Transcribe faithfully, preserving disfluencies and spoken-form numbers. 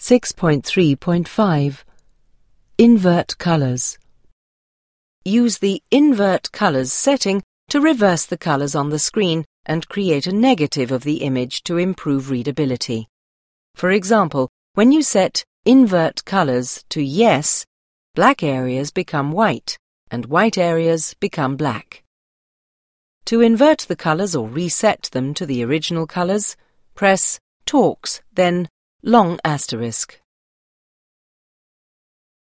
six point three point five. Invert colours. Use the Invert Colours setting to reverse the colours on the screen and create a negative of the image to improve readability. For example, when you set Invert Colours to Yes, black areas become white and white areas become black. To invert the colours or reset them to the original colours, press Talks, then long asterisk.